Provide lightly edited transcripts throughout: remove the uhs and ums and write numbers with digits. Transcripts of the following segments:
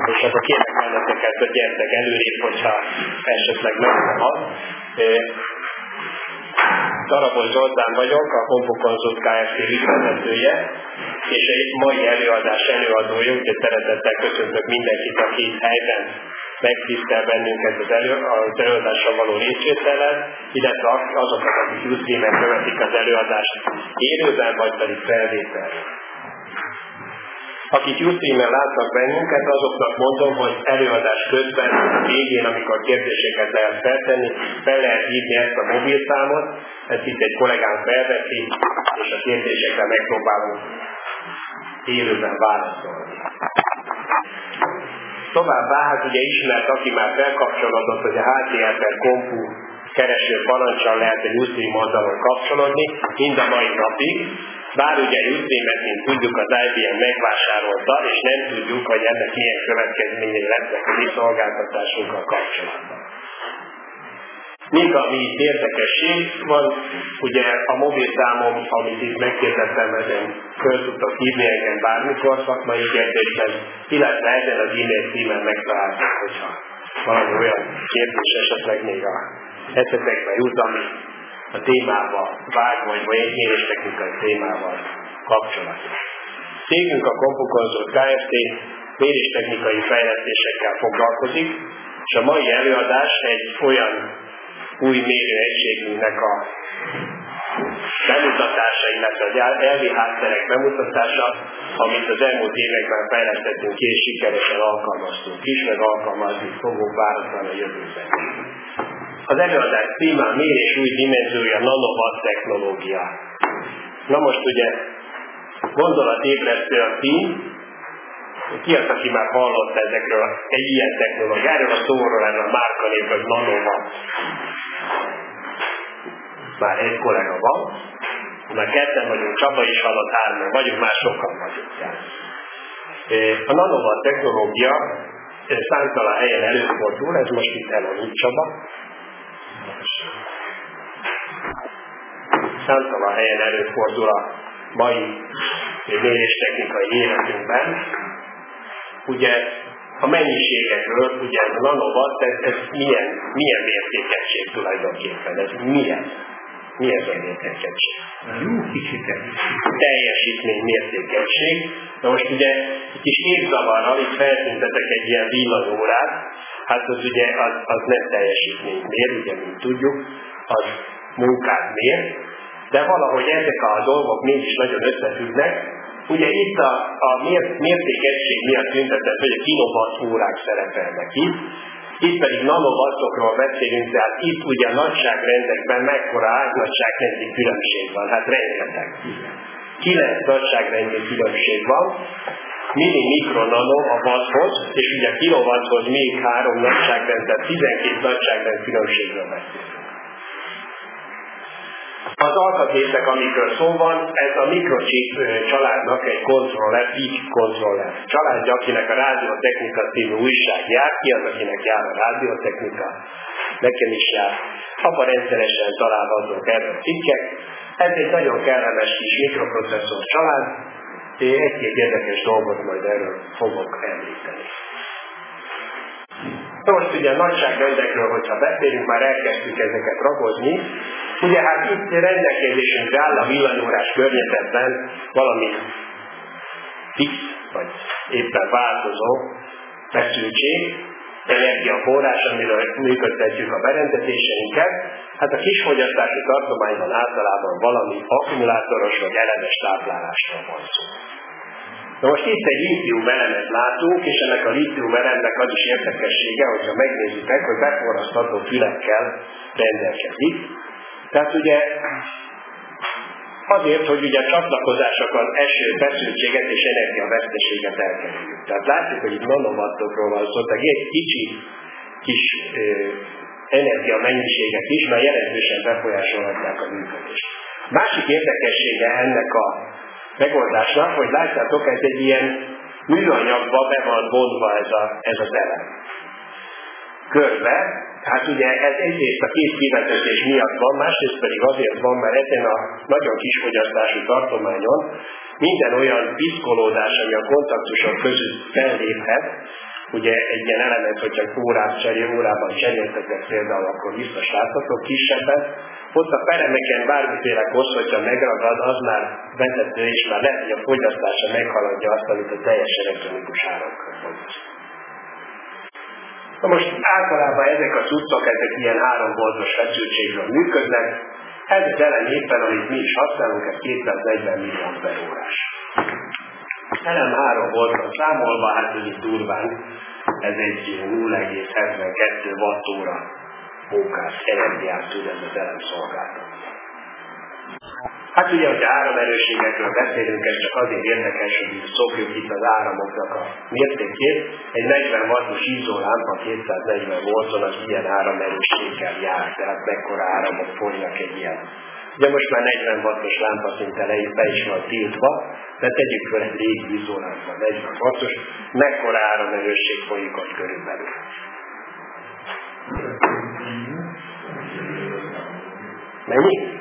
És akkor kérlek benneteket, hogy gyertek előrébb, hogyha esetleg meg nem ad. Darabos Zoltán vagyok, a CompuConsult Kft. Ügyvezetője, és egy mai előadás előadója, úgyhogy szeretettel köszöntök mindenkit, aki itt helyben megtisztel bennünket az előadással való részvétellel, illetve azokat, akik Ustreamen követik az előadást élőben, vagy pedig felvételre. Akik Ustreamen látnak bennünket, azoknak mondom, hogy előadás közben, a végén, amikor kérdéseket lehet feltenni, fel lehet hívni ezt a mobilszámot, ezt itt egy kollégám felveszi, és a kérdésekre megpróbálunk élőben válaszolni. Továbbá, hát ugye ismert, aki már felkapcsolódott, hogy a htl.compu kereső parancsal lehet egy Ustream oldalon kapcsolódni, mind a mai napig, bár ugye Ustreamet, mint tudjuk, az IBM megvásárolta, és nem tudjuk, hogy ennek milyen következményei lesznek a mi szolgáltatásunkkal kapcsolatban. Még ami itt érdekesség van, ugye a mobilszámom, amit itt megkérdeztem, ezen föl tudtok hívni engem bármikor szakmai kérdésben, illetve ezen az e-mail címen megtaláltok, hogyha valami olyan kérdés esetleg még a eszetekbe jut, ami a témával vág, vagy egy méréstechnikai témával kapcsolatos. Cégünk a CompuConsult Kft. Méréstechnikai fejlesztésekkel foglalkozik, és a mai előadás egy olyan új mérőegységünknek a bemutatása, illetve az elvi hátterek bemutatása, amit az elmúlt években fejlesztettünk és sikeresen alkalmaztunk is, meg alkalmazni fogunk várhatóan a jövőben. Az előadás címe a mérés új dimenziója, nanowatt technológia. Na most ugye gondolatébresztő a cím, ki az, aki már hallott ezekről egy ilyen technológiáról, a szóról ez a márkanév, hogy nanowatt. Már egy kollega van, már ketten vagyunk, Csaba is hallott, hárman vagyunk, már sokan vagyunk. A nanowatt technológia számtalan helyen előfordul, ez most itt elmondjuk, Csaba. Számtalan helyen előfordul a mai méréstechnikai életünkben. Ugye a mennyiségekről, ugye ez a nanowatt, ez milyen mértékegység tulajdonképpen? Ez milyen? Mi ez a mértékegység? Jó kicsi teljesítmény mértékegység. Na most ugye egy kis évzavarral itt feltüntetek egy ilyen villanyórát, hát az ugye az nem teljesítményt mér, ugye mint tudjuk, az munkát mér, de valahogy ezek a dolgok mégis nagyon összefüggnek. Ugye itt a mértékegység miatt tüntetett, hogy a kilowatt órák szerepelnek itt pedig nanowattokról beszélünk, tehát itt ugye a nagyságrendekben mekkora átnagyságrendi különbség van, hát rengeteg. 9 nagyságrendi különbség van, milli, mikro, nano a watthoz, és ugye a kilowatthoz még 3 nagyságrend, tehát 12 nagyságrend különbségről beszélünk. Az alkatrészek, amikről szó van, ez a Microchip családnak egy kontroller, PIC kontroller családja, akinek a Rádiotechnika című újság jár, ki az, akinek jár a Rádiotechnika, nekem is jár. Abban rendszeresen találhatók erről cikkek. Ez egy nagyon kellemes kis mikroprocesszor család, egy-két érdekes dolgot majd erről fogok említeni. Most ugye a nagyságrendekről, hogyha beszélünk, már elkezdtük ezeket ragozni. Ugye hát itt rendelkezésünkre áll a villanyórás környezetben valami fix, vagy éppen változó feszültség, energiaforrás, amiről működtetjük a berendezéseinket. Hát a kisfogyasztási tartományban általában valami akkumulátoros vagy elemes táplálásról van szó. Na most itt egy lítium elemet látunk, és ennek a lítium elemnek az is érdekessége, hogyha megnézzük meg, hogy beforrasztható fülekkel rendelkezik. Tehát ugye azért, hogy ugye a csatlakozások az eső feszültséget és energiaveszteséget elkerüljük. Tehát látjuk, hogy itt nanowattokról van szó, tehát egy kis energiamennyiségek is, mert jelentősen befolyásolhatják a működést. Másik érdekessége ennek a megoldásnak, hogy látjátok, ez egy ilyen műanyagba be van vonva ez az elem. Körbe, hát ugye ez egyrészt a két kivezetés miatt van, másrészt pedig azért van, mert ezen a nagyon kis fogyasztású tartományon minden olyan piszkolódás, ami a kontaktusok között felléphet, ugye egy ilyen elemet, hogyha órában cseréltetek például, akkor biztos láthatok kisebbet. Ott a peremeken bármiféle kosz, hogyha megragad, az már vezető, és már lehet, hogy a fogyasztása meghaladja azt, amit a teljes elektronikus áramkör fogyaszt. Na most általában ezek a cuccok, ezek ilyen 3 voltos feszültségről működnek. Ez az elem éppen, amit mi is használunk, ez 240 mAh. Elem 3 voltra számolva, hát ugye durván, ez egy 0,72 wattóra munkás energiát tud ez az elem szolgáltatni. Hát ugye, hogy áramerősségekről beszélünk, ez csak azért érdekes, hogy szokjuk itt az áramoknak a mértékét. Egy 40 wattos izzólámpa 240 volton az ilyen áramerősséggel jár, tehát mekkora áramok folynak egy ilyen. Ugye most már 40 wattos lámpa szinte be is van tiltva, de tegyük fel egy régi izzólámpa 40 wattos, mekkora áramerősség folyik ott körülbelül. Mennyi?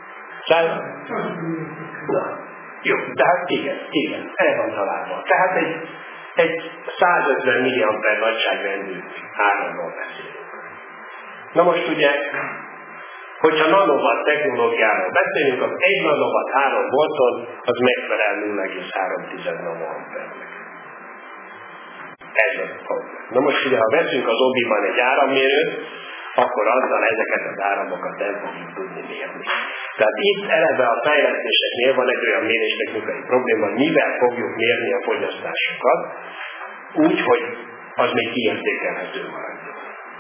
Na, jó, tehát igen, el van találva. Tehát egy 150 mA nagyságrendű áramról beszélünk. Na most ugye, hogyha nanowatt technológiáról beszélünk, az 1 nanowatt 3 volton, az megfelel 0,3 nanoampernek. Ez az probléma. Na most ugye, ha veszünk az obiban egy árammérőt, akkor azzal ezeket az áramokat nem fogjuk tudni mérni. Tehát itt eleve a fejlesztéseknél van egy olyan méréstechnikai probléma, hogy mivel fogjuk mérni a fogyasztásokat, úgy, hogy az még kiértékelhető maradjon.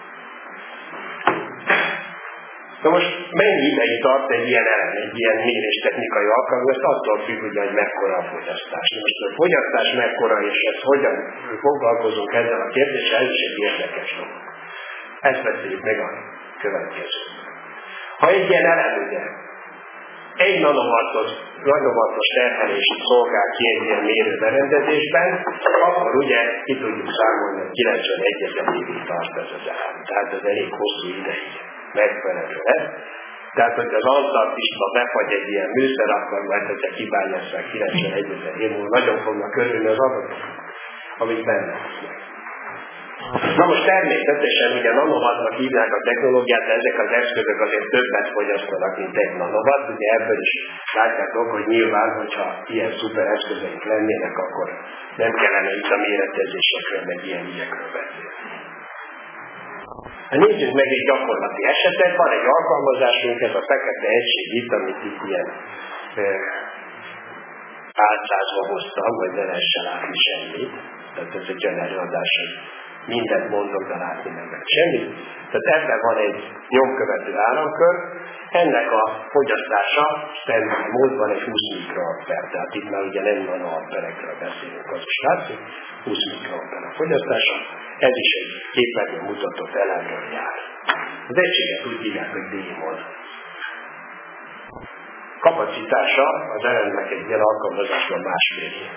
Na most mennyi ideig tart egy ilyen elem, egy ilyen méréstechnikai alkalom, ez attól függ, hogy mekkora a fogyasztás. Most a fogyasztás mekkora, és ezt hogyan foglalkozunk ezzel a kérdéssel, ez is egy érdekes dolog. Ezt beszéljük meg a következőt. Ha egy ilyen elem, ugye, 1 nanowattos terhelését szolgál ki egy ilyen mérőberendezésben, akkor ugye ki tudjuk számolni, hogy 91 évig tart ez az elem. Tehát ez elég hosszú ideig megfelelő lesz. Tehát, hogyha az Antarktiszba befagy egy ilyen műszer, akkor majd, hogyha kibányásszák 91 év múlva, nagyon fognak körülni az adatok, amik benne lesznek. Na most természetesen ugye nanowattnak hívják a technológiát, de ezek az eszközök azért többet fogyasztanak, mint 1 nanowatt. Ugye ebből is látjátok, hogy nyilván, hogyha ilyen szuper eszközeink lennének, akkor nem kellene itt a méretezésekről, meg ilyen ügyekről beszélni. Nézzük meg egy gyakorlati esetet, van egy alkalmazásunk, ez a fekete egység itt, amit itt ilyen álcázva hoztam, hogy ne lehessen látni semmit. Tehát ez egy olyan előadás, hogy mindent mondok, de látni nem lehet semmit. Tehát ebben van egy nyomkövető áramkör, ennek a fogyasztása standard módban egy 20 mikroamper, tehát itt már ugye nem nanoamperekről beszélünk, az is látszik, 20 mikroamper a fogyasztása, ez is egy képernyőn mutatott elemről jár. Az egységet úgy hívják, hogy D-mod. Kapacitása az elemnek egy ilyen alkalmazásban másfél év.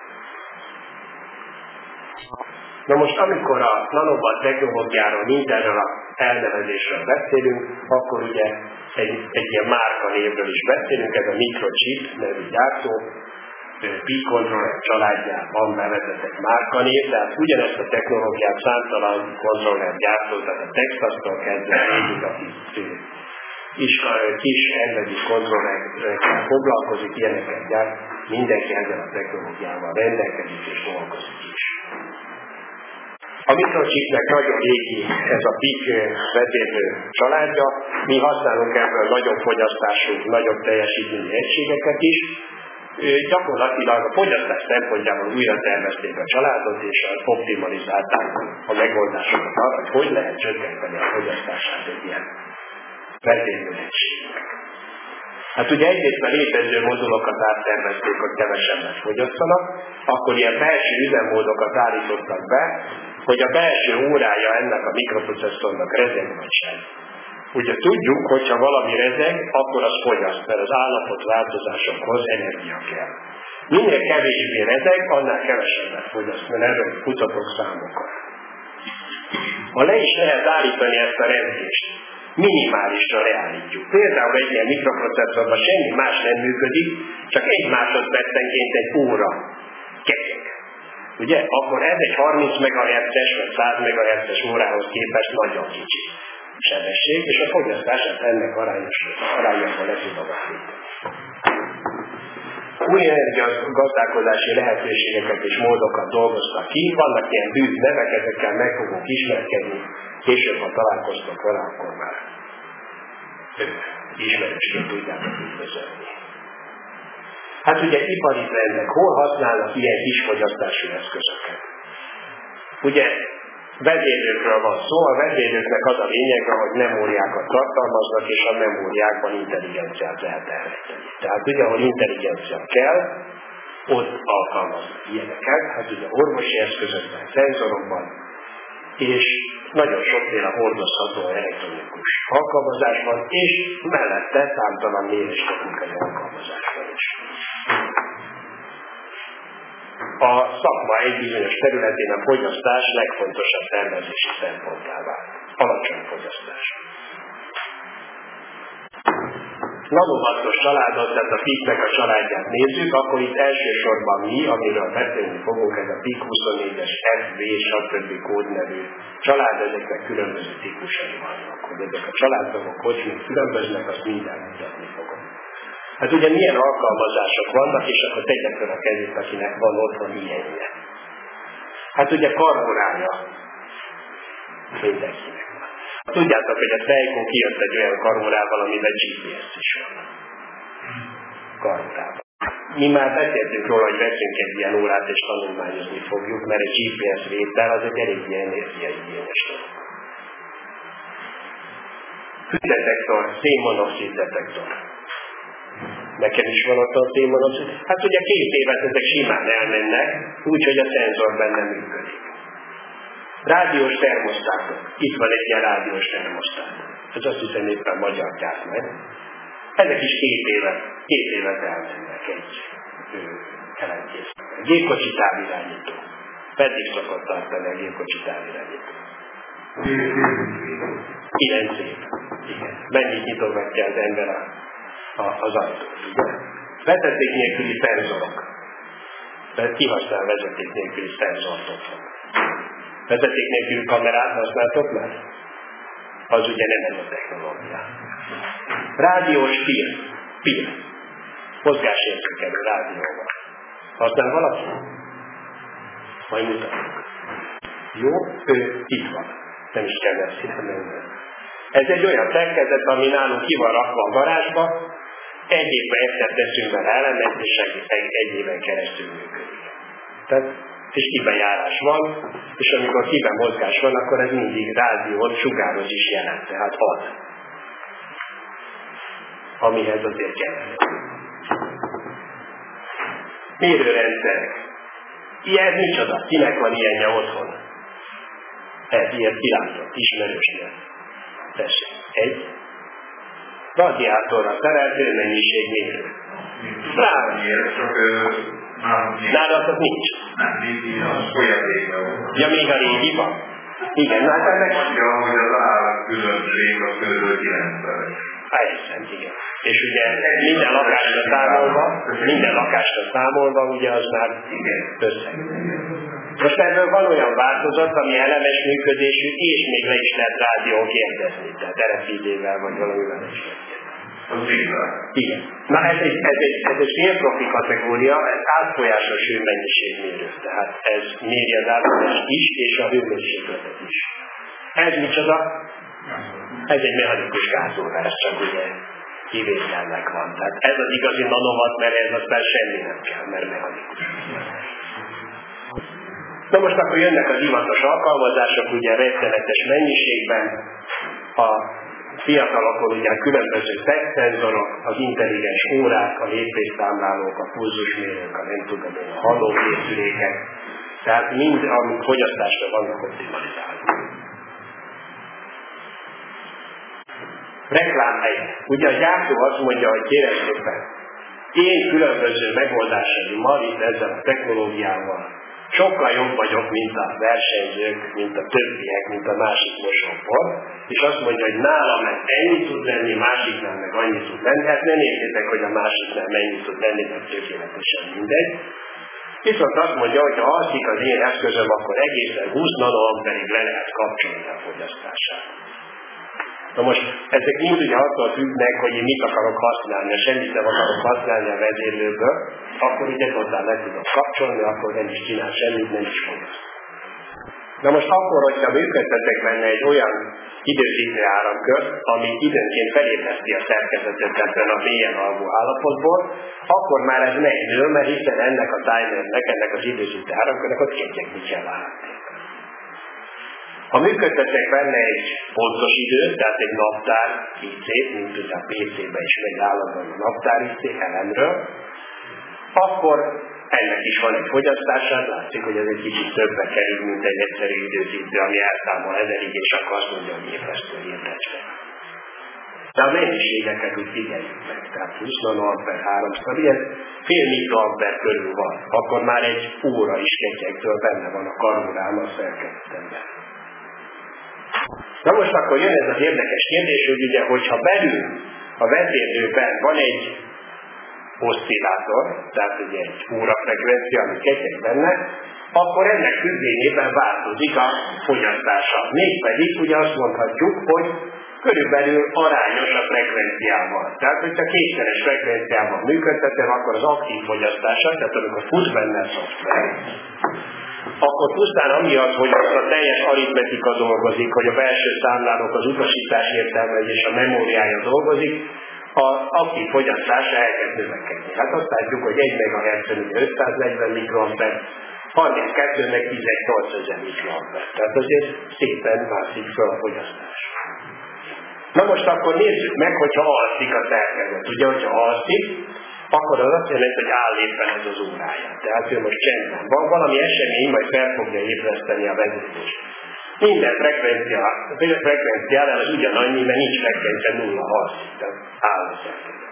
Na most, amikor a nanowatt technológiáról, mindenről a elnevezésről beszélünk, akkor ugye egy ilyen márkanévről is beszélünk, ez a Microchip nevű gyártó, P-Controller családjában bevezetett márkanév, tehát ugyanezt a technológiát számtalan kontroller gyártó, tehát a Texas-tól kezdve egyik, aki kis embedded kontrollerekkel foglalkozik, ilyeneket gyárt, mindenki ezzel a technológiával rendelkezik és dolgozik is. A Microchipnek nagyon régi ez a PIC vezérlő családja, mi használunk ebből nagyobb fogyasztású, nagyobb teljesítményű egységeket is. Gyakorlatilag a fogyasztás szempontjából újra tervezték a családot, és optimalizálták a megoldásokat arra, hogy lehet csökkenteni a fogyasztását egy ilyen vezérlő egységnek. Hát ugye egyrészt a létező modulokat áttervezték, hogy kevesebbet fogyasszanak, akkor ilyen belső üzemmódokat állítottak be, hogy a belső órája ennek a mikroprocesszornak rezeg vagy sem. Ugye tudjuk, hogyha valami rezeg, akkor az fogyaszt, mert az állapotváltozásokhoz energia kell. Minél kevésbé rezeg, annál kevesebbet fogyaszt, mert erről kutatok számokat. Ha le is lehet állítani ezt a rezgést, minimálisra leállítjuk. Például egy ilyen mikroprocesszorban semmi más nem működik, csak 1 másodpercenként egy óra ketyeg. Ugye? Akkor ez egy 30 MHz-es vagy 100 MHz-es órához képest nagyon kicsi sebesség, és a fogyasztását ennek arányában le tudom állítani. Új energiagazdálkodási lehetőségeket és módokat dolgoztak ki, vannak ilyen bűz nevek, ezekkel meg fogunk ismerkedni, később, ha találkoztok vele, akkor már ismerősként tudjátok üdvözölni. Hát ugye ipari trendek, hol használnak ilyen kis fogyasztású eszközöket? Ugye vezérlőkről van szó, a vezérlőknek az a lényege, hogy memóriákat tartalmaznak, és a memóriákban intelligenciát lehet elrejteni. Tehát ugye, ahol intelligencia kell, ott alkalmaznak ilyeneket, hát ugye orvosi eszközökben, szenzorokban, és nagyon sokféle hordozható elektronikus alkalmazásban, és mellette számtalan méréstechnikai alkalmazásban is. A szakma egy bizonyos területén a fogyasztás legfontosabb tervezési szemponttá vált. Alacsony fogyasztás. Nanovatos családot, tehát a PIK-nek a családját nézzük, akkor itt elsősorban mi, amiről beszélni fogunk, ez a PIK 24-es FV, stb. Kódnevű család, ezeknek különböző típusai vannak. Hogy ezek a családtagok hogy még különböznek, azt mindjárt mutatni fogom. Hát ugye milyen alkalmazások vannak, és akkor tegyek fel a kezét, akinek van otthon ilyenje. Hát ugye karborája mindenkinek van. Tudjátok, hogy a Seiko kijött egy olyan karborával, amiben GPS is van. Karborában. Mi már beszéltünk róla, hogy veszünk egy ilyen órát, és tanulmányozni fogjuk, mert egy GPS vétel az egy elég ilyen energiaigényes dolog. Hődetektor, szénmonoxid detektor. Nekem is van ott a szénmonoxid. Hát ugye 2 évet ezek simán elmennek, úgyhogy a szenzor benne működik. Rádiós termosztátok. Itt van egy ilyen rádiós termosztát. Ez azt hiszem éppen magyar gyárt meg. Ezek is 2 évet elmennek egy ellenkésznek. Gépkocsi távirányító. Pedig szokott tartani a gépkocsi távirányító. 9 év. Igen. Mennyit nyitogatja az ember az ajtót. Vezeték nélküli szenzorok. Ki használ vezeték nélküli szenzort otthon? Vezeték nélküli kamerát használtok már? Az ugye nem ez a technológia. Rádiós pil. Mozgásérzékelő rádióval. Használ valaki? Majd mutatok. Jó, ő itt van. Nem is kell messzire menni. Ez egy olyan szerkezet, ami nálunk ki van rakva a garázsba, egy évben egyszer teszünk bele elemet, és egy éven keresztül működik. Tehát, és kibejárás van, és amikor kiben mozgás van, akkor ez mindig rádiót, sugároz is jelent, tehát ad. Amihez azért kell. Mérőrendszerek. Ilyen micsoda? Kinek van ilyenje otthon? Ez ilyet kilátott, ismerősnél. Tessék. Egy. Radiátorra szerelt hőmennyiségmérő. Bravo! Nálad az nincs. Nem, így az folyadékban van. Ja, még a régi van? Igen, hát ennek... Mondja, hogy az árkülönbség a körül 90-es. Helyesen, igen. És ugye minden lakásra számolva, ugye az már összeg. Most ebből van olyan változat, ami elemes működésű, és még le is lehet rádión kérdezni, tehát RFID-vel vagy valamivel is lehet. Igen. Na ez egy félprofi kategória, ez átfolyásos hőmennyiségmérő. Tehát ez méri az átadást is, és a hőmennyiségletet is. Ez micsoda? Ez egy mechanikus gázóra, ez csak ugye kivételnek van. Tehát ez az igazi nanovat, mert ez aztán semmi nem kell, mert mechanikus. Na most akkor jönnek az divatos alkalmazások, ugye rettenetes mennyiségben, a fiatalokon ugye különböző szenzorok, az intelligens órák, a lépésszámlálók, a pulzusmérők, a nem tudom én, a hallókészülékek, tehát mind, amik fogyasztásra vannak optimalizálva. Reklámhely. Ugye a gyártó azt mondja, hogy kérem szépen, én különböző megoldásaimmal itt ezzel a technológiával sokkal jobb vagyok, mint a versenyzők, mint a többiek, mint a másik mosópor, és azt mondja, hogy nálam meg ennyi tud lenni, másiknál meg annyi tud lenni. Hát nem értétek, hogy a másiknál mennyi tud lenni, mert tökéletesen mindegy. Viszont azt mondja, hogy ha alszik az én eszközöm, akkor egészen 20 nanoamperig le lehet kapcsolni a fogyasztását. Na most ezek mind ugye attól függnek, hogy én mit akarok használni, ha semmit nem akarok használni a vezérlőből, akkor ugye totál le tudok kapcsolni, akkor nem is csinál semmit, nem is fogyaszt. Na most akkor, hogyha működtetek benne egy olyan időzítő áramkört, ami időnként felébreszti a szerkezetet ebben a mélyen alvó állapotból, akkor már ez megdől, mert hiszen ennek a timernek, ennek az időzítő áramkörnek ott ketyegni kell a háttérben. Ha működtetek benne egy pontos időt, tehát egy naptár IC-t, mint ugye a PC-ben is megy állandóan a naptár IC elemről, akkor ennek is van egy fogyasztása, látszik, hogy ez egy kicsit többbe kerül, mint egy egyszerű időzítő, ami elszámol 1000-ig, és akkor azt mondja, hogy ébresztő. De a mennyiségeket úgy figyeljük meg, tehát 20 nanoamper, 300, ilyen fél mikroamper körül van, akkor már egy óra is ketyegtől benne van a karórán a szerkezetemben. Na most akkor jön ez az érdekes kérdés, hogy ugye, hogyha belül a vezérlőben van egy oszcillátor, tehát ugye egy órafrekvencia, ami ketyeg benne, akkor ennek függvényében változik a fogyasztása. Mégpedig ugye azt mondhatjuk, hogy körülbelül arányos a frekvenciával. Tehát, hogyha kétszeres frekvenciával működtetem, akkor az aktív fogyasztása, tehát amikor fut benne a szoftver, akkor pusztán amiatt, hogy a teljes aritmetika dolgozik, hogy a belső számlálók, az utasítás értelmezés, a memóriája dolgozik, az aktív fogyasztása elkezd növekedni. Hát azt látjuk, hogy 1 MHz-en 540 mikroamper, 32-nek 18 000 mikroamper. Tehát azért szépen mászik fel a fogyasztás. Na most akkor nézzük meg, hogyha alszik a szerkezet. Ugye, hogyha alszik, akkor az azt jelenti, hogy áll éppen ez az órája. Tehát ő most csendben van, valami esemény majd fel fogja ébreszteni a vezérlést. Minden frekvenciánál az ugyanannyi, mert nincs frekvencia 0 alszik, tehát áll a szerkezet.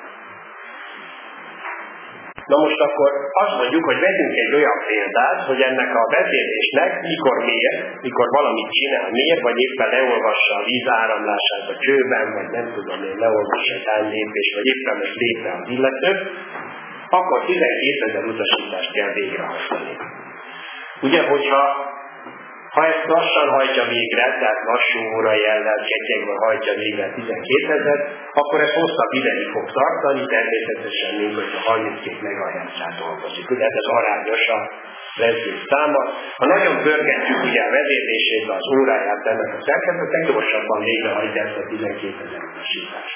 Na most akkor azt mondjuk, hogy vegyünk egy olyan példát, hogy ennek a vezérlésnek mikor valamit csinál, miért, vagy éppen leolvassa a víz áramlását a csőben, vagy nem tudom én, leolvassa egy hánylépést, vagy éppen most lépve az illető, akkor 12 000 utasítást kell végrehajtani. Ugye, hogyha ezt lassan hajtja végre, tehát lassú órajellel ketyegve hajtja végre 12 000, akkor ez hosszabb ideig fog tartani, természetesen, mint hogyha 32 MHz-át dolgozik. Ugye ez arányos a vezérlés száma. Ha nagyon pörgetjük ugye a vezérlését, az óráját ennek a szerkezetnek, gyorsabban végrehajtja ezt a 12 000 utasítást.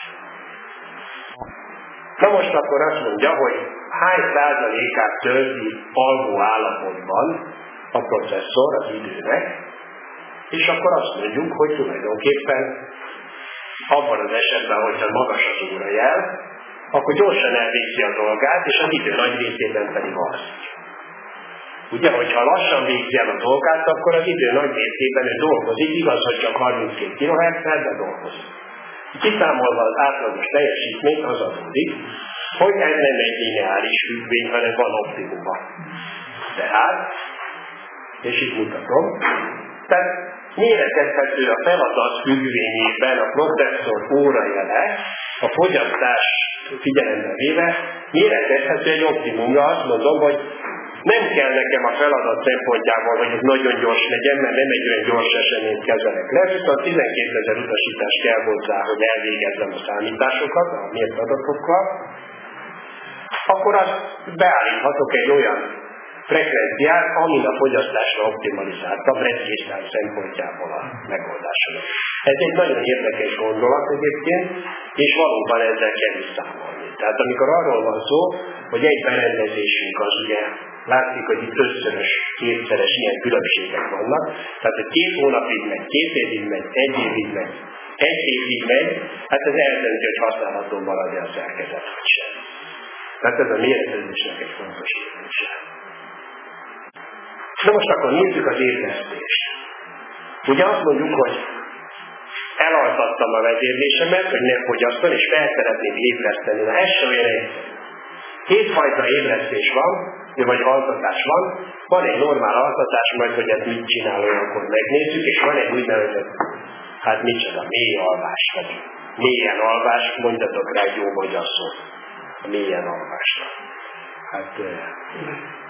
Na most akkor azt mondja, hogy hány százalékát tölti alvó állapotban a processzor az időnek, és akkor azt mondjuk, hogy tulajdonképpen abban az esetben, hogyha magas az órajel, akkor gyorsan elvégzi a dolgát, és az idő nagy részében pedig alszik. Ugye, hogyha lassan végzi el a dolgát, akkor az idő nagy részében ő dolgozik, igaz, hogy csak 32 kHz-nel, de dolgozik. Kiszámolva az átlagos teljesítményt az adódik, hogy ez nem egy lineáris függvény, hanem van optimuma. Tehát, és itt mutatom, tehát méretezhető a feladat függvényében a processzor órajele, a fogyasztás figyelembe véve, méretezhető egy optimumra. Azt mondom, hogy nem kell nekem a feladat szempontjából, hogy ez nagyon gyors legyen, mert nem egy olyan gyors eseményt kezelek le, viszont 12 000 utasítás kell hozzá, hogy elvégezzem a számításokat, a mért adatokkal, akkor azt beállíthatok egy olyan frekvenciát, amin a fogyasztásra optimalizáltam, rendszerszám szempontjából a megoldásodat. Ez egy nagyon érdekes gondolat egyébként, és valóban ezzel kell is számolni. Tehát amikor arról van szó, hogy egy berendezésünk az ugye, látszik, hogy itt 5-szörös, 2-szeres ilyen különbségek vannak, tehát hogy 2 hónapig megy, 2 évig megy, 1 évig megy, 1 évig megy, hát ez eldönti, hogy használható marad-e a szerkezet, vagy sem. Tehát ez a méretezésnek egy fontos kérdése. De most akkor nézzük az ébresztést. Ugye azt mondjuk, hogy elaltattam a vezérlésemet, hogy ne fogyasztom, és fel szeretném ébreszteni. Na ez sem olyan egyszerű. 2 fajta ébresztés van, vagy altatás van. Van egy normál altatás, majd hogy ezt mit csinál olyankor megnézzük, és van egy úgynevezett, hát micsoda, mély alvás, vagy mélyen alvás, mondjatok rá egy jó magyar szót. A mélyen alvásra. Hát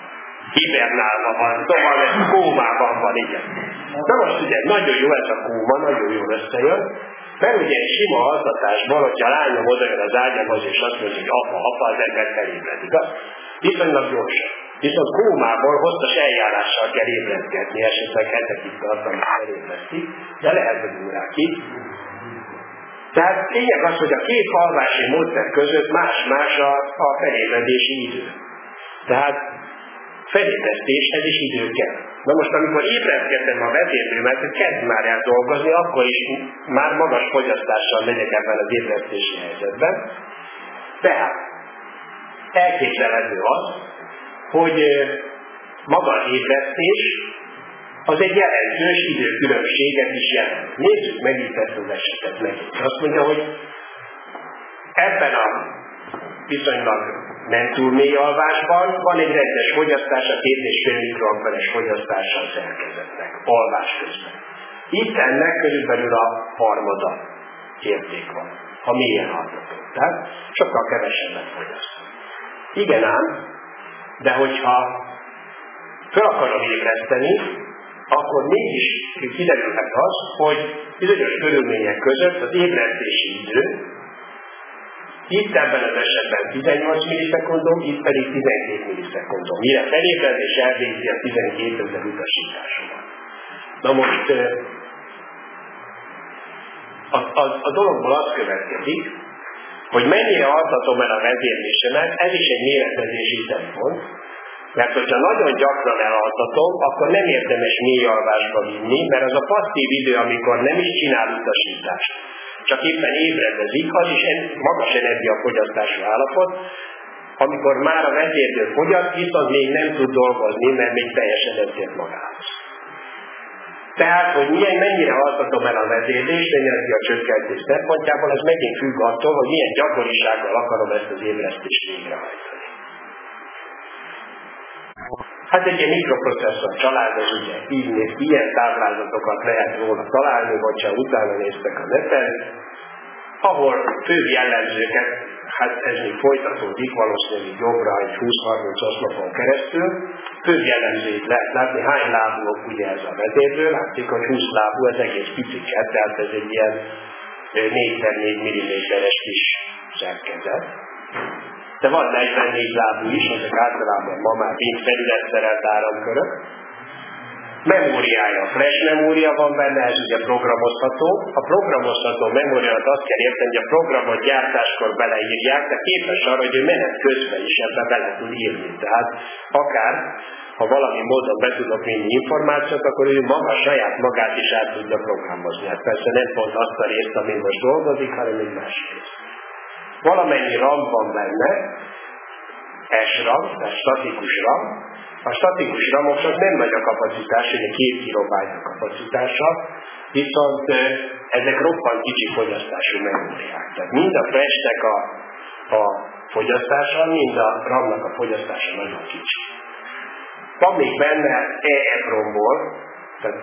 hibernálva van, szóval kómában van, igen. Na most ugye nagyon jó ez a kóma, nagyon jó összejön, mert ugye egy sima altatásban, hogyha a lányom odajön az ágyamhoz, és azt mondja, hogy apa, az ember felébred, igaz? Viszonylag gyorsan. Viszont kómában hosszas eljárással kell ébredgetni, esetleg hetekig tart, amit felébreszti, de lehet, hogy órákig. Tehát lényeg az, hogy a két alvási módszer között más-más a felébredési idő. Tehát felébresztéshez is idő kell. Na most, amikor ébredgetem a vezérlőmet, hogy kezd már el dolgozni, akkor is már magas fogyasztással megyek ebben az ébresztési helyzetben. Tehát elképzelhető az, hogy maga az ébresztés az egy jelentős időkülönbséget is jelent. Nézzük meg itt ezt az esetet meg. Azt mondja, hogy ebben a viszonylag nem túl mély alvásban van egy rendes fogyasztás, a 2,5 mikroamperes fogyasztással szerkezetnek, alvás közben. Itt ennek körülbelül a harmada érték van, ha mélyen altatott. Tehát sokkal kevesebbet fogyaszt. Igen ám, de hogyha fel akarom ébreszteni, akkor mégis kiderülhet az, hogy bizonyos körülmények között az ébresztési idő, itt ebben az esetben 18 millisekundum, itt pedig 12 millisekundum. Mire felébred és elvégzi a 12 000 utasításomat. Na most a dologból az következik, hogy mennyire altatom el a vezérlésemet, ez is egy méretezési szempont, mert hogyha nagyon gyakran elaltatom, akkor nem érdemes mély alvásba vinni, mert az a passzív idő, amikor nem is csinál utasítást, csak éppen ébredezik, az is magas energiafogyasztású állapot, amikor már a vezérlő fogyaszt, viszont még nem tud dolgozni, mert még teljesen nem tért magához. Tehát, hogy mennyire altatom el a vezérlést, energiacsökkentés szempontjából, ez megint függ attól, hogy milyen gyakorisággal akarom ezt az ébresztést végrehajtani. Hát egy ilyen mikroprocesszor család, ez ugye így néz ki, ilyen táblázatokat lehet róla találni, hogyha utána néztek a neten, ahol főbb jellemzőket, hát ez még folytatódik, valószínűleg jobbra egy 20-30 oszlopon keresztül, főbb jellemzőit lehet látni, hány lábúok ugye ez a vezérlő, látszik, hogy 20 lábú, ez egész piciket, tehát ez egy ilyen 4x4 mm-es kis szerkezet. De van 44 lábú is, ezek általában ma már mind felületszerelt áramkörök. Memóriája, flash memória van benne, ez ugye programozható. A programozható memóriát azt kell érteni, hogy a programot gyártáskor beleírják, de képes arra, hogy ő menet közben is ebbe bele tud írni. Tehát akár, ha valami módon be tudok vinni információt, akkor ő maga saját magát is át tudja programozni. Hát persze nem pont azt a részt, amin most dolgozik, hanem egy más részt. Valamennyi RAM van benne, SRAM, tehát statikus RAM. A statikus RAM-oknak nem nagy a kapacitás, ugye 2 kilobájt a kapacitása, viszont ezek roppant kicsi fogyasztású memóriák. Tehát mind a flashnek a fogyasztása, mind a RAM-nak a fogyasztása nagyon kicsi. Van még benne EEPROM-ból, tehát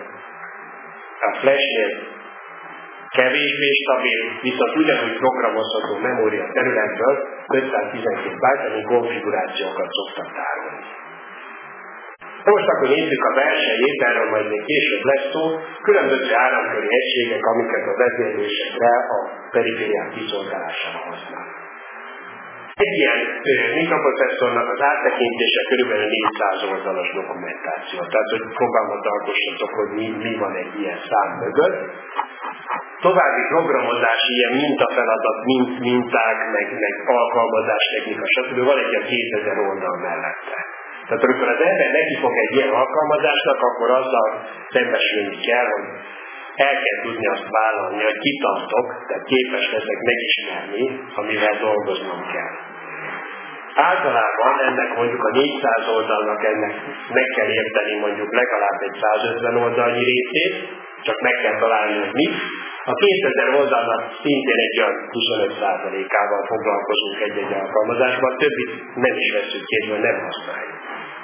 a flashnél kevésbé stabil, viszont ugyanúgy programozható memória területből 512 byte, ami konfigurációkat szoktak tárolni. Most akkor nézzük a belsejét, erről majd még később lesz szó, különböző áramköri egységek, amiket a vezérlésekre a perifériák kiszolgálására használnak. Egy ilyen mikroprocesszornak az áttekintése körülbelül 400 oldalas dokumentáció. Tehát, hogy fogalmat alkossatok, hogy mi van egy ilyen szám mögött. További programozási ilyen mintafeladat, minták, meg alkalmazás technika, stb. Van egy ilyen 2000 oldal mellette. Tehát amikor az ember neki fog egy ilyen alkalmazásnak, akkor azzal szembesülni kell, hogy el kell tudni azt vállalni, hogy kitartok, tehát képes leszek megismerni, amivel dolgoznom kell. Általában ennek mondjuk a 400 oldalnak ennek meg kell érteni mondjuk legalább egy 150 oldalnyi részét, csak meg kell találni, hogy mit. A 2000 oldalnak szintén egy olyan 25%-ával foglalkozunk egy-egy alkalmazásban, többit nem is veszünk kézből, nem használjuk.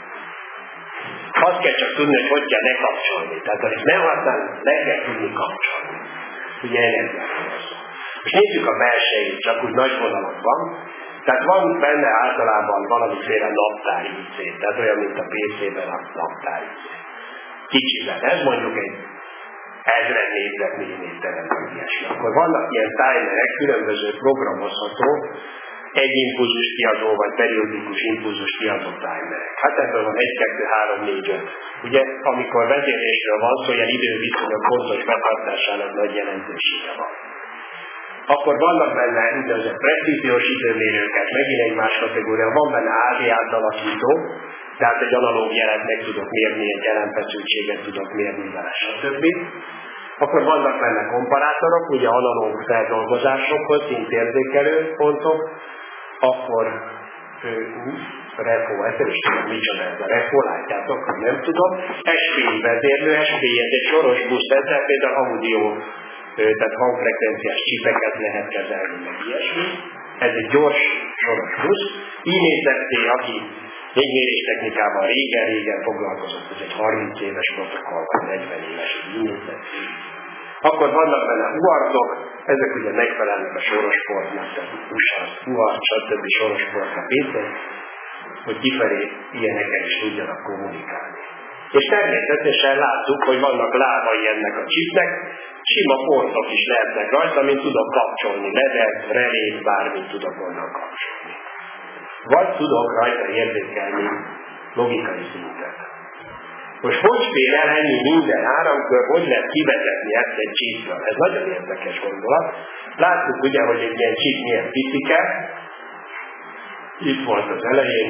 Azt kell csak tudni, hogy kell lekapcsolni. Tehát, ha ezt nem használunk, le kell tudni kapcsolni. Ugye energiáról van szó. És nézzük a belsejét, csak úgy nagy vonalakban. Tehát van benne általában valamiféle naptári IC, tehát olyan, mint a PC-ben a naptári IC. Kicsiben, ez mondjuk egy 1000 négyzetmilliméteren vagy ilyesmi. Akkor vannak ilyen timerek, különböző programozható, egy impulzus kiadó, vagy periódikus impulzus kiadó timerek. Hát ebből van 1, 2, 3, 4, 5. Ugye, amikor vezérlésről van szó, ilyen időviszonyok pontos betartásának nagy jelentősége van. Akkor vannak benne úgynevezett precíziós időmérőket, megint egy más kategória, van benne AD átalakító, tehát egy analóg jelet meg tudok mérni, egy elemfeszültséget tudok mérni vele, stb. Akkor vannak benne komparátorok, ugye analóg feldolgozásokhoz, szintérzékelő pontok, akkor REFO, ezt is tudom, micsoda ez a REFO, látjátok, ha nem tudom. SPI vezérlő, SPI ez egy soros busz, ezzel például audio, tehát hangfrekvenciás csipeket lehet kezelni, meg ilyesmi. Ez egy gyors soros busz. INET-ZT, aki légméréstechnikával régen foglalkozott, ez egy 30 éves protokoll, vagy 40 éves INET-ZT. Akkor vannak benne UART-ok, ezek ugye megfelelnek a sorosportnak, tehát UART, stb. Sorosportnak pénzek, hogy kifelé ilyeneken is tudjanak kommunikálni. És természetesen láttuk, hogy vannak lábai ennek a chipnek, sima portok is lehetnek rajta, mint tudok kapcsolni, ledet, relét, bármit tudok onnan kapcsolni. Vagy tudok rajta érzékelni logikai szintet. Most hogy fér el ennyi minden áramkör, hogy lehet kivezetni ezt egy chipről? Ez nagyon érdekes gondolat. Láttuk ugye, hogy egy ilyen chip milyen picike. Itt volt az elején.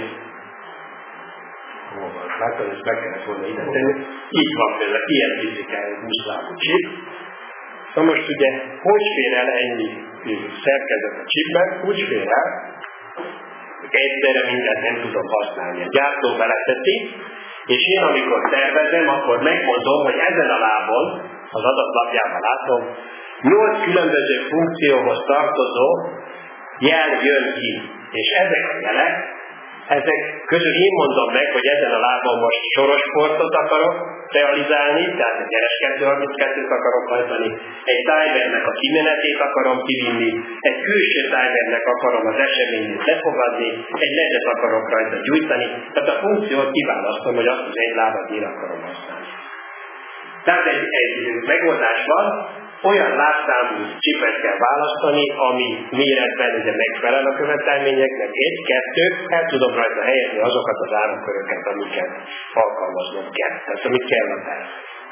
Hol van? Láttam, ezt meg kellett volna ide tenni. Itt van például ilyen picike, egy 20 lábú chip. Na most ugye, hogy fér el ennyi szerkezet a chipben? Úgy fér el, hogy egyszerre mindent nem tudom használni. A gyártó beleteszi, és én amikor tervezem, akkor megmondom, hogy ezen a lábon, az adatlapjában látom, 8 különböző funkcióhoz tartozó jel jön ki. És ezek a jelek, ezek közül én mondom meg, hogy ezen a lábon most sorosportot akarok realizálni, tehát egy kereskedő 32-t akarok hajtani, egy timernek a kimenetét akarom kivinni, egy külső timernek akarom az eseményét lefogadni, egy ledet akarok rajta gyújtani, tehát a funkciót kiválasztom, hogy azt az egy lábat mire akarom használni. Tehát egy megoldás van, olyan lábszámú csipet kell választani, ami méretben ugye megfelel a követelményeknek, 1, 2, el tudom rajta helyezni azokat az áramköröket, amiket alkalmaznom kell, tehát amit kell a terv.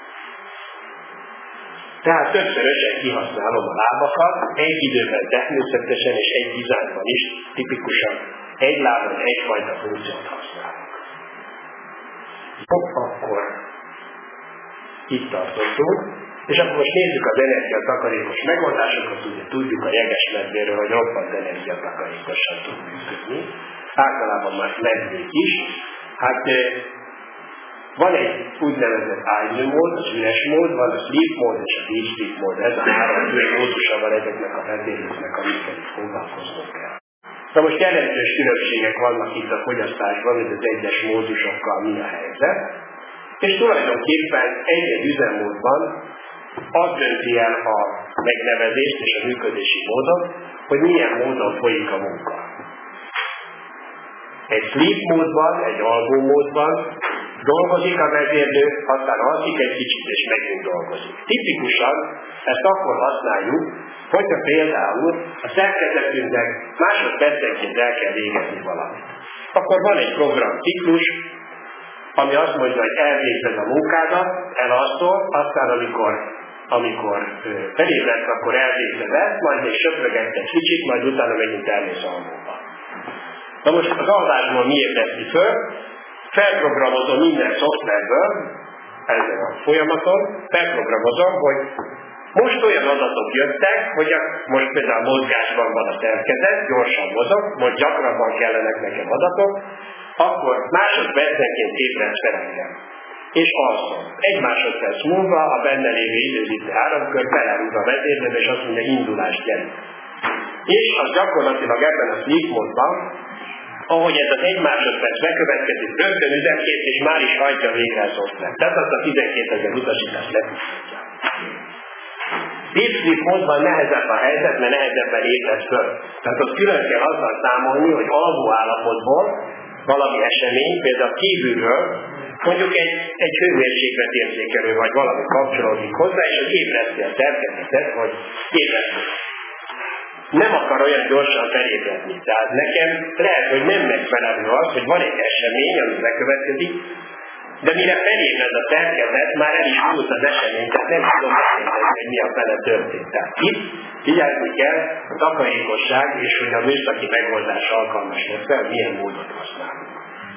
Tehát többszörösen kihasználom a lábakat, egy időben természetesen és egy dizájnban is, tipikusan egy lábon egyfajta funkciót használok. Akkor itt tartottunk. És akkor most nézzük az energiatakarékos megoldásokat, ugye tudjuk a jegesmedvéről, hogy roppant energiatakarékosan tud működni. Általában már medvék is. Hát van egy úgynevezett idle mód, az üres mód, van a sleep mód és a deep sleep mód. Ez a 3 fő módusa van ezeknek a vezérlőknek, amiket foglalkoznunk kell. Na most jelentős különbségek vannak itt a fogyasztásban, hogy az egyes módusokkal mi a helyzet. És tulajdonképpen egy-egy üzemmódban az dönti el a megnevezést és a működési módot, hogy milyen módon folyik a munka. Egy sleep módban, egy alvó módban dolgozik a vezérlő, aztán alszik egy kicsit és megint dolgozik. Tipikusan ezt akkor használjuk, hogyha például a szerkezetünknek másodpercenként el kell végezni valamit. Akkor van egy programciklus, ami azt mondja, hogy elvégzed a munkádat, elalszol, aztán amikor felébredsz, akkor elvégzed ezt, majd még söprögetsz egy kicsit, majd utána megint elmész alvóba. Na most az alvásból miért veszi föl? Felprogramozom minden szoftverből, ezen a folyamaton, felprogramozom, hogy most olyan adatok jöttek, hogy most például mozgásban van a szerkezet, gyorsan mozog, most gyakrabban kellenek nekem adatok, akkor másodpercenként ébredsz fel engem. És alszom. Egy másodperc múlva a benne lévő időzítő áramkör belerúg a vezérlőbe, és azt mondja, indulást jelent. És az gyakorlatilag ebben a sleep módban, ahogy ez az egy másodperc bekövetkezik, rögtön üzemként, és már is hajtja végre a szoftvert. Tehát azt a 12 000 utasítást letudhatja. Deep sleep módban nehezebb a helyzet, mert nehezebben ébredsz föl. Tehát ott külön kell azzal számolni, hogy alvó állapotból valami esemény, például kívülről, mondjuk egy hőmérsékletérzékelő vagy valami kapcsolódik hozzá, és az ébreszti a szerkezetet, hogy ébreszti. Nem akar olyan gyorsan felébredni. Tehát nekem lehet, hogy nem megfelelő az, hogy van egy esemény, ami bekövetkezik, de mire felébred a szerkezet, már el is húz az esemény, tehát nem tudom megnézni, hogy mi a fele történt. Tehát itt vigyázni kell a takarékosság, és hogy a műszaki megoldás alkalmas lesz, milyen módot használunk.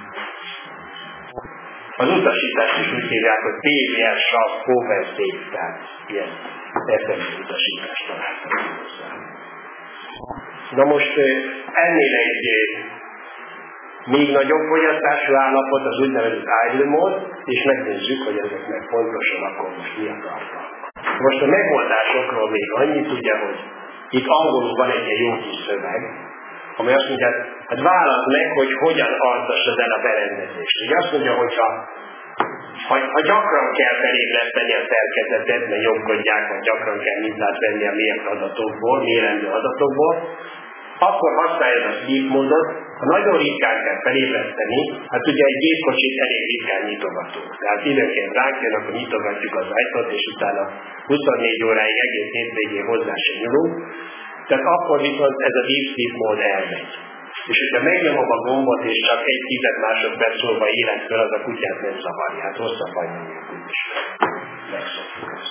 Az utasítást is úgy hívják, hogy PVS SAP overstate, tehát ilyen eszemű utasítást találtam hozzá. Na most ennél egy még nagyobb fogyasztású állapot az úgynevezett idle mód, és megnézzük, hogy ezeknek pontosan akkor most mi a tartalma. Most a megoldásokról még annyit, ugye, hogy itt angolul van egy ilyen jó kis szöveg, amely azt mondja, hát válasz meg, hogy hogyan altassad el a berendezést. Ugye azt mondja, hogyha gyakran kell felébreszteni a szerkezetet, mert jobbkodják, vagy gyakran kell mintát venni a mért adatokból, mérendő adatokból, akkor használja a sleep módot. Ha nagyon ritkán kell felébreszteni, hát ugye egy gépkocsit elég ritkán nyitogatunk. Tehát időnként ránk jön, akkor nyitogatjuk az ajtót, és utána 24 óráig egész hétvégén hozzá sem nyúlunk. Tehát akkor viszont ez a deep sleep mód elmegy. És hogyha megnyomom a gombot, és csak 1/10 másodperc múlva élek fel, az a kutyát nem zavarja. Hát hosszabb anyagok úgyis megszokjuk ezt.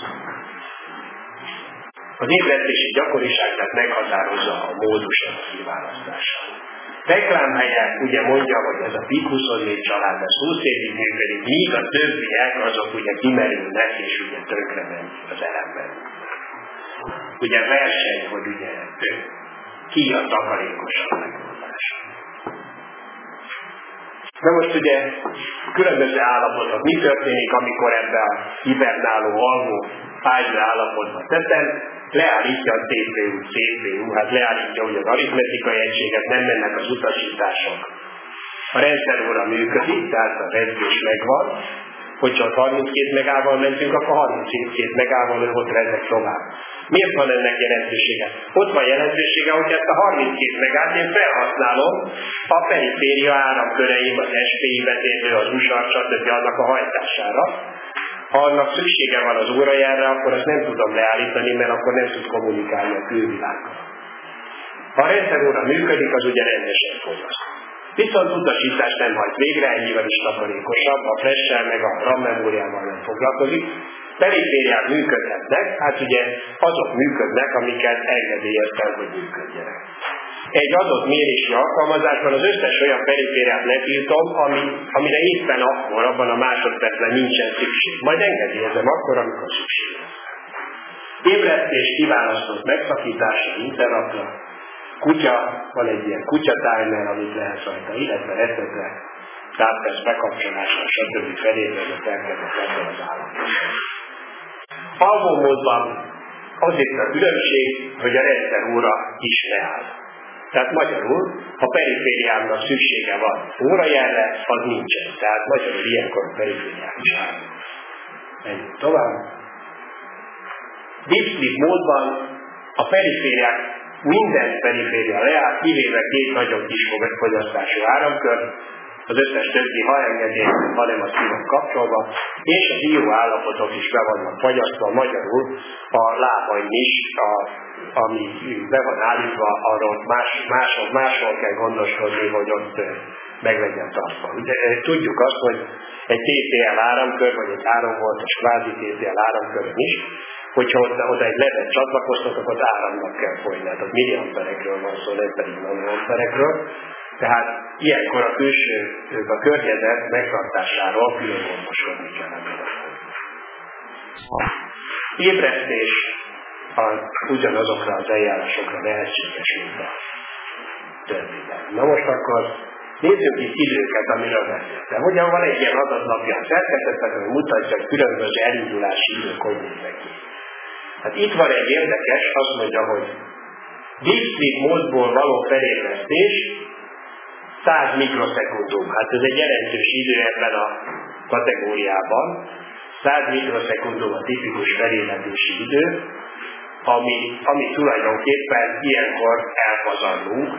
Az ébredési gyakoriság tehát meghatározza a módusát a kiválasztással. Reklámhelyek ugye mondja, hogy ez a PIK 24 család, ez 20 évig működik, míg a többiek azok ugye kimerülnek, és ugye tönkre megy az elemben. Ugye verseny, hogy ugye ki a takarékosabb megoldás. Na most ugye különböző állapotok. Mi történik, amikor ebbe a hibernáló, alvó, idle állapotba teszem? Leállítja a CPU, hát leállítja ugye az aritmetikai egységet, nem mennek az utasítások. A rendszer óra működik, tehát a rezgés megvan. Hogyha ott 32 megával mentünk, akkor 32 megával ő ott rezeg tovább. Miért van ennek jelentősége? Ott van jelentősége, hogy ezt a 32 megát én felhasználom a periféria áramköreim, az SPI vezérlő, az USAR, stb. Annak a hajtására. Ha annak szüksége van az órajára, akkor azt nem tudom leállítani, mert akkor nem tud kommunikálni a külvilággal. Ha a rendszeróra működik, az ugye rendesen fogyaszt. Viszont utasítás nem hajt végre, ennyivel is takarékosabb, a flash-sel meg a RAM memóriával nem foglalkozik. Perifériák működhetnek, hát ugye azok működnek, amiket engedélyeztem, hogy működjenek. Egy adott mérési alkalmazásban az összes olyan perifériát letiltom, amire éppen akkor, abban a másodpercben nincsen szükség. Majd engedélyezem akkor, amikor szükség lesz. Ébresztés, kiválasztott megszakítása, interruptra, kutya, van egy ilyen kutya-timer, amit lehet rajta, illetve resetre, tápperc bekapcsolása, stb. Felébredett elkezdett ebben az állapotban. Alvó módban azért a különbség, hogy a rendszer óra is leáll. Tehát magyarul, ha perifériámnak szüksége van órajelre, az nincsen. Tehát magyarul ilyenkor a perifériák is áll. Menjünk tovább. Deep sleep módban a perifériák, minden periféria leáll, kivéve 2 nagyon kis fogyasztású áramkör, az összes többi, ha engedély, hanem az ki van kapcsolva, és az IO állapotok is be vannak fagyasztva, magyarul a lábaim is, ami be van állítva, arról máshol kell gondoskodni, hogy ott meg legyen tartva. Ugye, tudjuk azt, hogy egy TTL áramkör, vagy egy 3 voltos kvázi TTL áramkörön is, hogyha oda egy ledet csatlakoztatok, ott áramnak kell folyni. Hát az milliamperekről van szó, nem pedig nanoamperekről. Tehát ilyenkor a külső, a környezet megtartásáról külön gondoskodni kell ebben a folyamban. Ébresztés ugyanazokra az eljárásokra lehetséges, mint a többiben. Na most akkor nézzük itt időket, amiről beszéltem. Ugyan van egy ilyen adatlapja a szerkezetben, ami mutatja, hogy különböző elindulási idők hogy néznek ki. Hát itt van egy érdekes, azt mondja, hogy deep sleep módból való felébresztés 100 mikroszekundum. Hát ez egy jelentős idő ebben a kategóriában. 100 mikroszekundum a tipikus felébredési idő. ami tulajdonképpen ilyenkor elpazarlunk,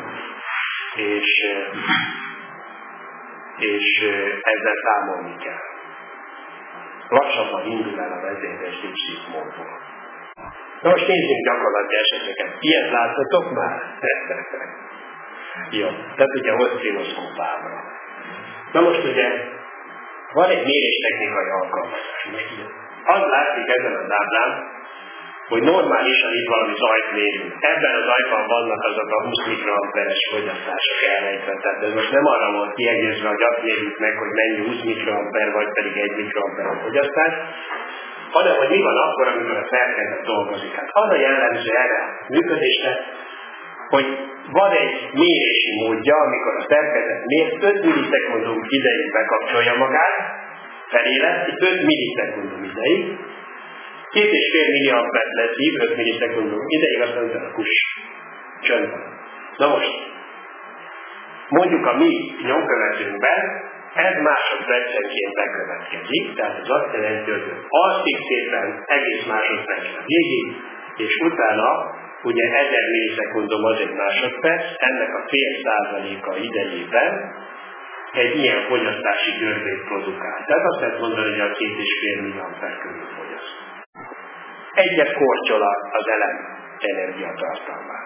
és ezzel számolni kell. Lassabban indul el a vezényes dipszit módból. Na most nézzünk gyakorlati eseteket. Ilyet láttatok már? Jó, tehát ugye oszcilloszkóp ábra. Na most ugye van egy méréstechnikai alkalmazás. Most ugye az látszik ezen a ábrán, hogy normálisan itt valami zajt mérünk. Ebben a zajban vannak azok a 20 mikroamperes fogyasztások elrejtve. Tehát ez most nem arra volt kiegészve, hogy azt mérjük meg, hogy mennyi 20 mikroamper, vagy pedig 1 mikroamper a fogyasztás, hanem hogy mi van akkor, amikor a szerkezet dolgozik. Hát az a jellemző erre a működésre, hogy van egy mérési módja, amikor a szerkezet mér 5 millisekundum ideig bekapcsolja magát, feléleszt, itt 5 millisekundum ideig, 2,5 milliampert leszív 5 millisekundum ideig, aztán utána csönd van. Na most, mondjuk a mi nyomkövetőnkben, ez másodpercenként bekövetkezik, tehát az azt jelenti, hogy alszik szépen egész másodpercre végig, és utána ugye 1000 millisekundum az egy másodperc, ennek a fél százaléka idejében egy ilyen fogyasztási görbét produkál. Tehát azt lehet mondani, hogy a 2,5 milliamper körül fogyaszt. Egyet kortyol az elem energiatartalmát.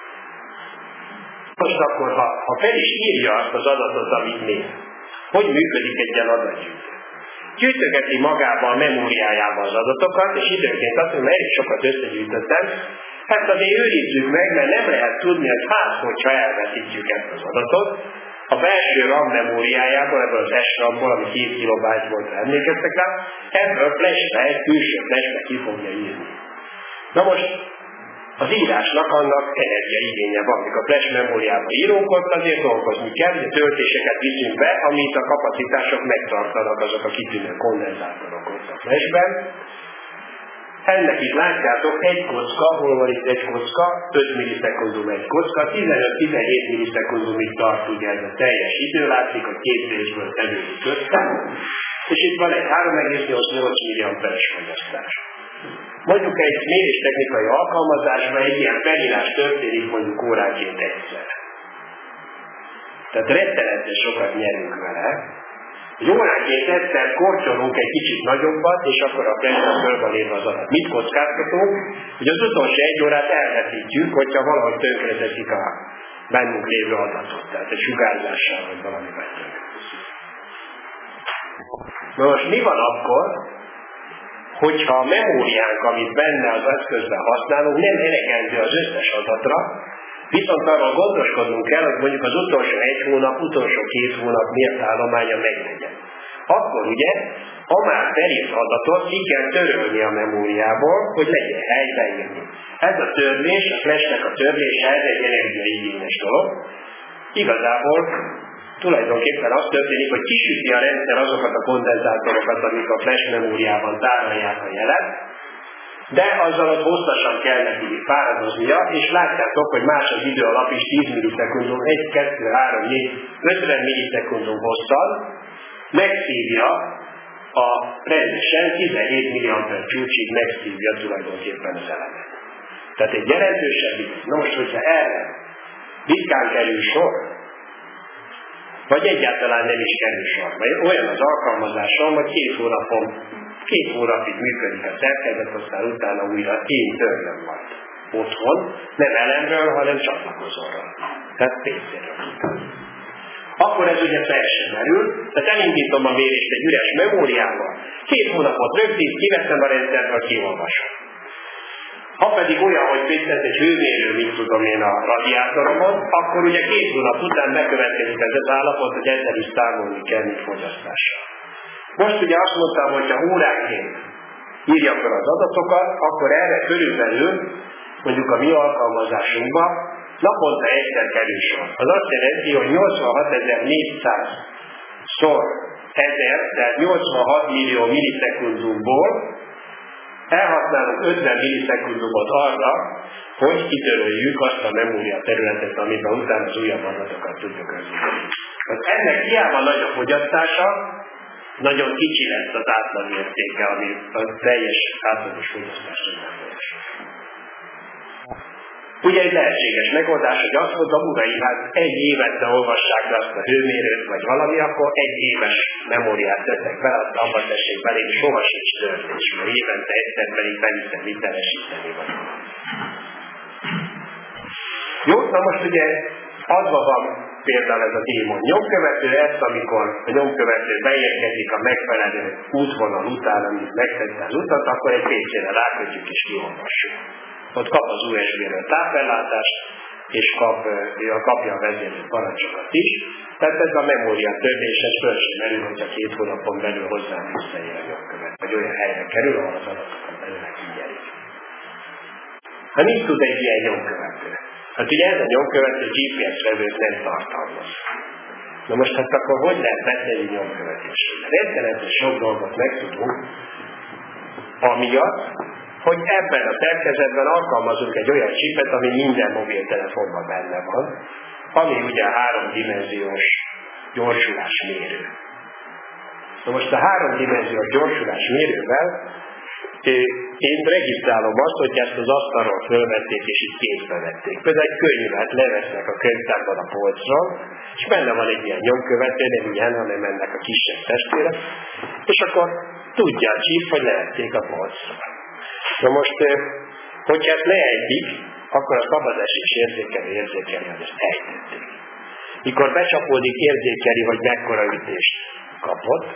Most akkor, ha fel is írja azt az adatot, amit mér, hogy működik egy ilyen adatgyűjtő? Gyűjtögeti magába a memóriájába az adatokat, és időnként azt mondja, elég sokat összegyűjtöttem, hát azért őrizzük meg, mert nem lehet tudni, hogy hogyha elveszítjük ezt az adatot, a belső RAM memóriájából, ebből az SRAM-ból, ami 2 kilobájt volt, emlékeztek rá, ebből flashbe, egy külső flashbe ki fogja írni. Na most, az írásnak annak energiaigénye van, mikor a flash memóriába írunk, ott azért dolgozni kell, hogy a töltéseket viszünk be, amit a kapacitások megtartanak, azok a kitűnő kondenzátorok ott a flashben. Ennek is látjátok, egy kocka, hol van itt egy kocka, 5 millisekundum egy kocka, 15-17 millisekundumig tart ugye ez a teljes idő, látszik, hogy 2 részből tevődik össze, és itt van egy 3,88 milliamperes fogyasztás. Mondjuk egy méréstechnikai alkalmazásban egy ilyen felírás történik mondjuk óránként egyszer. Tehát rettenetesen sokat nyerünk vele. Egy óránként egyszer kortyolunk egy kicsit nagyobbat, és akkor a flashben föl van írva az adat. Mit kockáztatunk? Hogy az utolsó 1 órát elveszítjük, hogyha valahogy tönkreteszik a bennünk lévő adatot. Tehát egy sugárzással, vagy valamivel tönkreteszik. Na most mi van akkor, hogyha a memóriánk, amit benne az eszközben használunk, nem elegendő az összes adatra, viszont arról gondoskodnunk kell, hogy mondjuk az utolsó 1 hónap, utolsó 2 hónap mért állománya meglegyen. Akkor ugye a már felírt adatot ki kell törölni a memóriából, hogy legyen hely beírni. Ez a törlés, a flashnek a törlése, ez egy energiaigényes dolog. Igazából tulajdonképpen az történik, hogy kisüti a rendszer azokat a kondenzátorokat, amik a flash memóriában tárolják a jelet, de azzal ott hosszasan kell neki fáradoznia, és látjátok, hogy más az idő alap is 10 millisekundum, 1, 2, 3, 4, 50 millisekundum hosszal megszívja a rendesen 17 milliamper csúcsig megszívja tulajdonképpen az elemet. Tehát egy jelentősebb idő. Na most, hogyha erre ritkán kerül sor, vagy egyáltalán nem is kerül sor, mert olyan az alkalmazásom, hogy 2 hónapig működik a szerkezet, aztán utána újra én törlöm majd otthon, nem elemről, hanem csatlakozóról. Tehát PC-ről. Akkor ez ugye fel sem merül, tehát elindítom a mérést egy üres memóriával, 2 hónapot rögzít, kiveszem a rendszerből, kiolvasom. Ha pedig olyan, hogy ez egy hőmérő, mint tudom én a radiátoromon, akkor ugye 2 hónap után bekövetkezik ez az állapot, hogy ezzel is számolni kell, mint fogyasztással. Most ugye azt mondtam, hogy ha óránként írja fel az adatokat, akkor erre körülbelül, mondjuk a mi alkalmazásunkban, naponta egyszer kerül sor. Az azt jelenti, hogy 86.400 szor 1000, tehát 86 millió millisekundumból elhasználunk 50 millisekundumot arra, hogy kitöröljük azt a memória területet, amiben utána az újabb adatokat tudjuk közíteni. Ennek hiába nagy a fogyasztása, nagyon kicsi lesz az átlag értéke, ami a teljes átlagos fogyasztásra nem lesz. Ugye egy lehetséges megoldás, hogy azt mondom, uraim, hát egy évet ne olvassák le azt a hőmérőt, vagy valami, akkor egy éves memóriát teszek be, azt abban tessék belé, és soha sincs törtés, mert évente egyszer pedig beviszem hitelesíteni vagy. Jó, na most ugye adva van például ez a démon nyomkövető, ezt amikor a nyomkövető beérkezik a megfelelő útvonal után, amit megtette az utat, akkor egy PC-re rákötjük és kiolvassuk. Ott kap az USB-ről tápellátást, és kapja a vezérlő parancsokat is. Tehát ez a memória törléses föl sem merül, hogyha 2 hónapon belül hozzám visszaér a nyomkövet, vagy olyan helyre kerül, ahol az adatokat belőle figyelik. Hát mit tud egy ilyen nyomkövető? Hát ugye ez a nyomkövető GPS vevőt nem tartalmaz. Na most hát akkor hogy lehet beszélni nyomkövetésről? Rettenetes sok dolgot megtudunk, amiatt, hogy ebben a szerkezetben alkalmazunk egy olyan csipet, ami minden mobiltelefonban benne van, ami ugye a 3-dimenziós gyorsulásmérő. Na most a 3-dimenziós gyorsulásmérővel én regisztrálom azt, hogy ezt az asztalról fölvették és itt kézbe vették. Például egy könyvet levesznek a könyvtárban a polcra, és benne van egy ilyen nyomkövető, nem ilyen, hanem ennek a kisebb testvére, és akkor tudja a csíp, hogy levették a polcra. Na most, hogyha ezt leejtik, akkor a szabadesés érzékeli, hogy ezt ejtették. Mikor becsapódik, érzékeli, hogy mekkora ütést kapott.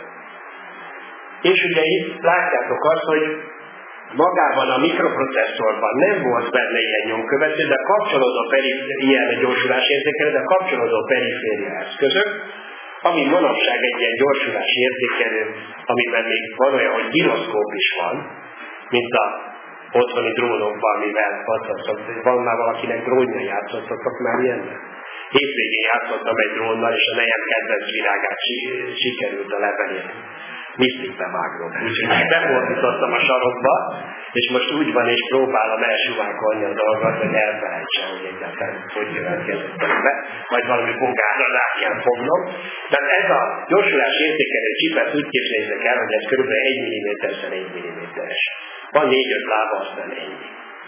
És ugye itt látjátok azt, hogy magában a mikroprocesszorban nem volt benne ilyen nyomkövető, de kapcsolódó ilyen gyorsulásérzékelő, de kapcsolódó periféria eszközök, ami manapság egy ilyen gyorsulásérzékelő, amiben még van olyan, hogy gyroszkóp is van, mint a otthoni drónokban, mivel van már valakinek drónja játszottatok már ilyennel? Hétvégén játszottam egy drónnal, és a nejem kedvenc virágát sikerült a levelét misztikbe vágnom. Úgyhogy befordítottam a sarokba, és most úgy van, és próbálom elsúvánkolni a dolgot, hogy elfelejtsem, hogy egyáltalán hogy következett be, majd valami bogárra rá kell fognom. Tehát ez a gyorsulás értékelő csipet úgy képzeljétek el, hogy ez kb. 1 mm-szer 1 mm-es. Van 4-5 lába, aztán ennyi.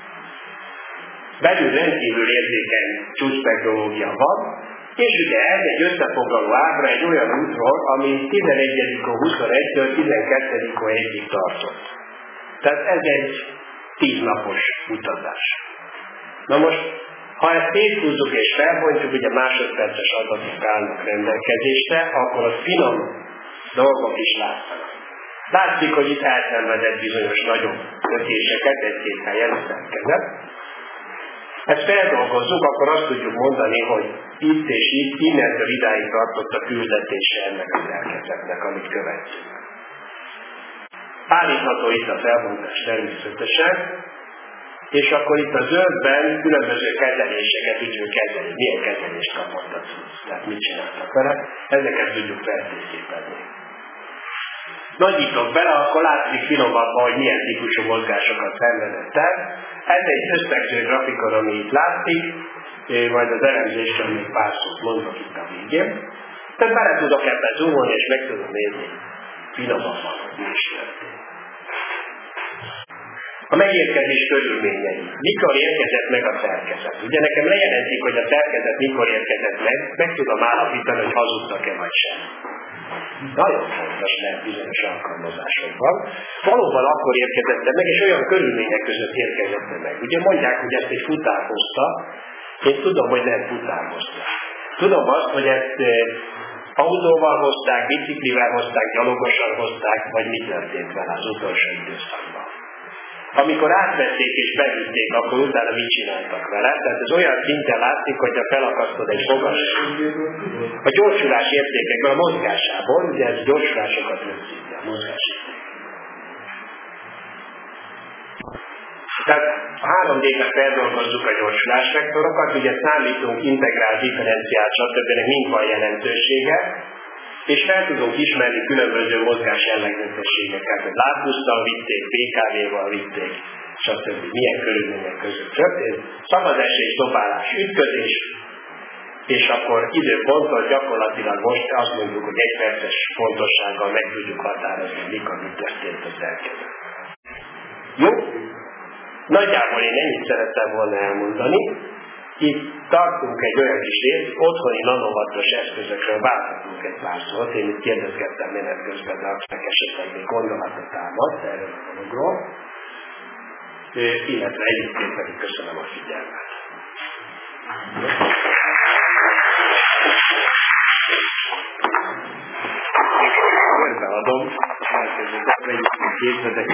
Belül rendkívül érzékeny csúcstechnológia van, és ugye ez egy összefoglaló ábra egy olyan útról, ami 11-21-től 12-1-ig tartott. Tehát ez egy 10 napos utazás. Na most, ha ezt széthúzzuk és felbontjuk, ugye másodperces adatok állnak rendelkezésre, akkor a finom dolgok is látszanak. Látszik, hogy itt elszenvedett bizonyos nagyobb kötéseket, egy-két helyen szerkezet. Ezt feldolgozzuk, akkor azt tudjuk mondani, hogy itt és itt, innentől idáig tartott a küldetése ennek a szerkezetnek, amit követünk. Állítható itt a felbontás természetesen, és akkor itt a zöldben különböző kezeléseket tudjuk kezelni. Milyen kezelést kapott a cucc, tehát mit csináltak vele, ezeket tudjuk feltérképezni. Nagyítok bele, akkor látszik finomabban, hogy milyen típusú mozgásokat szenvedett el. Ez egy összegző grafikon, ami itt látszik, majd az elemzésről még pár szót mondok itt a végén. Tehát bele tudok ebben zoomolni, és meg tudom nézni finomabban, hogy mi is történt. A megérkezés körülményei. Mikor érkezett meg a szerkezet? Ugye nekem lejelentik, hogy a szerkezet mikor érkezett meg tudom állapítani, hogy hazudtak-e vagy sem. Nagyon fontos lehet bizonyos alkalmazásokban. Valóban akkor érkezett meg, és olyan körülmények között érkezett meg. Ugye mondják, hogy ezt egy futár hozta, én tudom, hogy nem futár hozta. Tudom azt, hogy ezt autóval hozták, biciklivel hozták, gyalogosan hozták, vagy mi történt vele az utolsó időszakban. Amikor átvették és bevitték, akkor utána mit csináltak vele. Tehát ez olyan szinten látszik, hogyha felakasztod egy fogas. A gyorsulás értékekből, a mozgásából, ugye ez gyorsulásokat rögzíti, a mozgás érték. Tehát 3D-ben feldolgozzuk a gyorsulásvektorokat, ugye számítunk integrált, differenciált, stb. Mind van jelentősége, és fel tudunk ismerni különböző mozgás jellegzetességeket, hogy látbusszal vitték, PKV-val vitték, stb. Milyen körülmények között történt. Szabad esés, dobálás, ütközés, és akkor időponttól gyakorlatilag most azt mondjuk, hogy 1 perces pontossággal meg tudjuk határozni, mikor mi történt az elkező. Jó? Nagyjából én ennyit szerettem volna elmondani. Itt tartunk egy olyan kis részt, otthoni nanovattos eszközökről váltatunk egy pár szót. Én itt kérdezgettem menet közben, de akinek esetleg még gondolatot támadt erről a dologról. Illetve egyébként pedig köszönöm a figyelmet. Körbeadom, elkezdődök, vegyük képzetek.